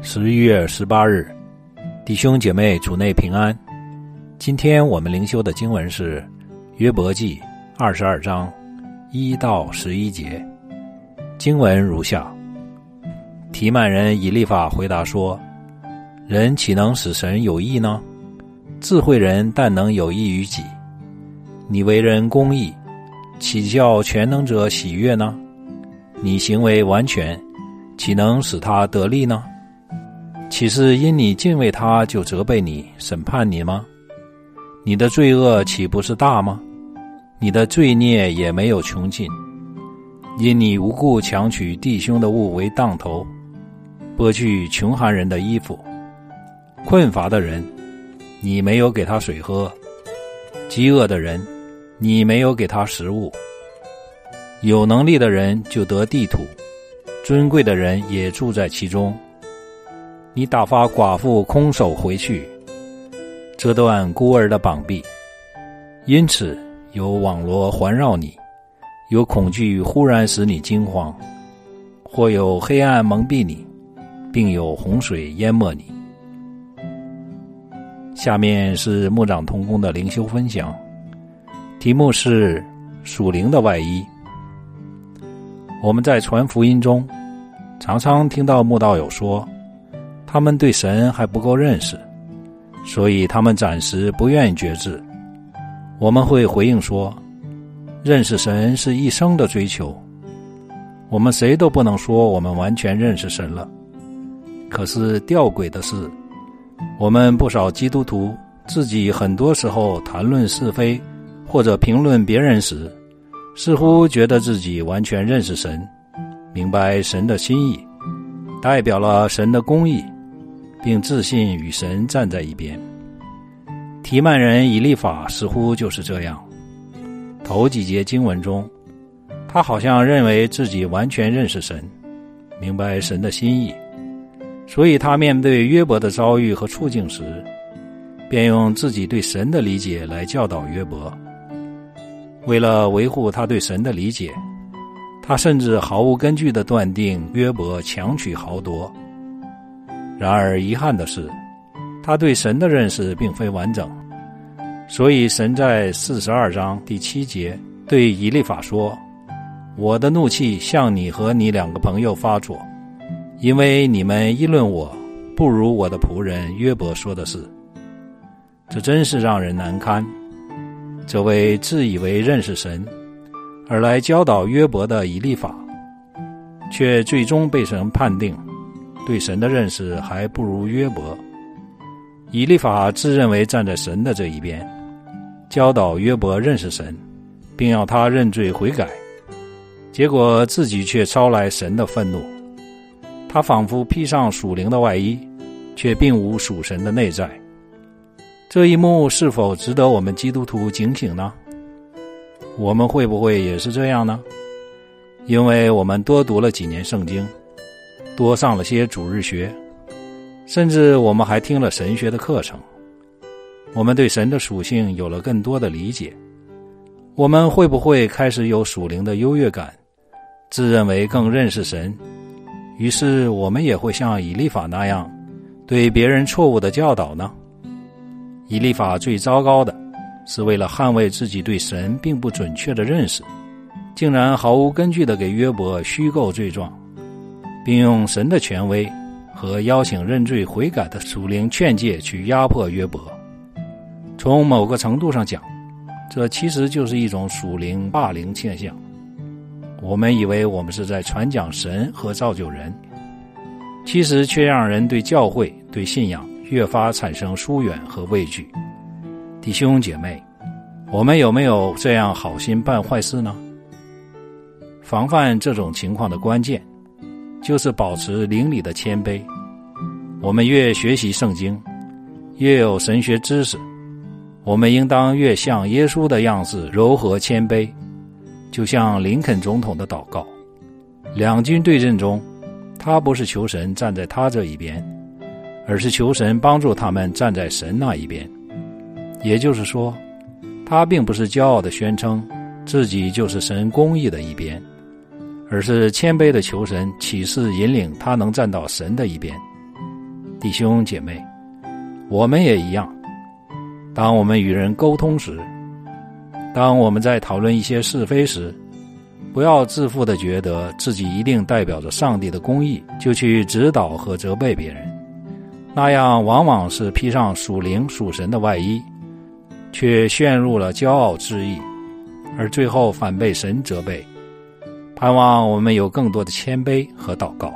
11月18日，弟兄姐妹主内平安。今天我们灵修的经文是约伯记22章1到11节。经文如下：提曼人以利法回答说，人岂能使神有益呢？智慧人但能有益于己。你为人公义，岂叫全能者喜悦呢？你行为完全，岂能使他得利呢？岂是因你敬畏他就责备你审判你吗？你的罪恶岂不是大吗？你的罪孽也没有穷尽。因你无故强取弟兄的物为当头，剥去穷寒人的衣服，困乏的人你没有给他水喝，饥饿的人你没有给他食物。有能力的人就得地土，尊贵的人也住在其中。你打发寡妇空手回去，折断孤儿的膀臂，因此有网罗环绕你，有恐惧忽然使你惊慌，或有黑暗蒙蔽你，并有洪水淹没你。下面是牧长同工的灵修分享，题目是属灵的外衣。我们在传福音中常常听到牧道友说，他们对神还不够认识，所以他们暂时不愿意决志。我们会回应说，认识神是一生的追求，我们谁都不能说我们完全认识神了。可是吊诡的是，我们不少基督徒自己很多时候谈论是非或者评论别人时，似乎觉得自己完全认识神，明白神的心意，代表了神的公义，并自信与神站在一边。提曼人以利法似乎就是这样。头几节经文中，他好像认为自己完全认识神，明白神的心意，所以他面对约伯的遭遇和处境时，便用自己对神的理解来教导约伯。为了维护他对神的理解，他甚至毫无根据地断定约伯强取豪夺。然而遗憾的是，他对神的认识并非完整，所以神在42章第7节对以利法说，我的怒气向你和你2个朋友发作，因为你们议论我不如我的仆人约伯说的是。这真是让人难堪。这位自以为认识神而来教导约伯的以利法，却最终被神判定对神的认识还不如约伯。以利法自认为站在神的这一边，教导约伯认识神，并要他认罪悔改，结果自己却招来神的愤怒。他仿佛披上属灵的外衣，却并无属神的内在。这一幕是否值得我们基督徒警醒呢？我们会不会也是这样呢？因为我们多读了几年圣经，多上了些主日学，甚至我们还听了神学的课程，我们对神的属性有了更多的理解。我们会不会开始有属灵的优越感，自认为更认识神，于是我们也会像以利法那样对别人错误的教导呢？以利法最糟糕的是为了捍卫自己对神并不准确的认识，竟然毫无根据地给约伯虚构罪状，并用神的权威和邀请认罪悔改的属灵劝诫去压迫约伯。从某个程度上讲，这其实就是一种属灵霸凌现象。我们以为我们是在传讲神和造就人，其实却让人对教会对信仰越发产生疏远和畏惧。弟兄姐妹，我们有没有这样好心办坏事呢？防范这种情况的关键就是保持灵里的谦卑。我们越学习圣经，越有神学知识，我们应当越像耶稣的样子柔和谦卑。就像林肯总统的祷告，两军对阵中，他不是求神站在他这一边，而是求神帮助他们站在神那一边。也就是说，他并不是骄傲地宣称自己就是神公义的一边，而是谦卑地求神启示引领他能站到神的一边。 弟兄姐妹，我们也一样。当我们与人沟通时，当我们在讨论一些是非时，不要自负地觉得自己一定代表着上帝的公义，就去指导和责备别人，那样往往是披上属灵属神的外衣，却陷入了骄傲之意，而最后反被神责备。盼望我们有更多的谦卑和祷告。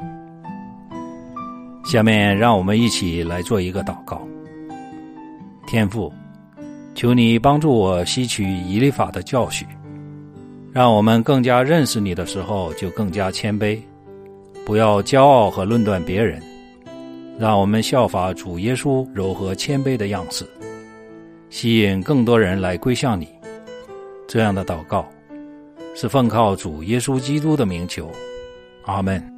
下面让我们一起来做一个祷告。天父，求你帮助我吸取以利法的教训，让我们更加认识你的时候就更加谦卑，不要骄傲和论断别人，让我们效法主耶稣柔和谦卑的样式，吸引更多人来归向你。这样的祷告是奉靠主耶稣基督的名求，阿们。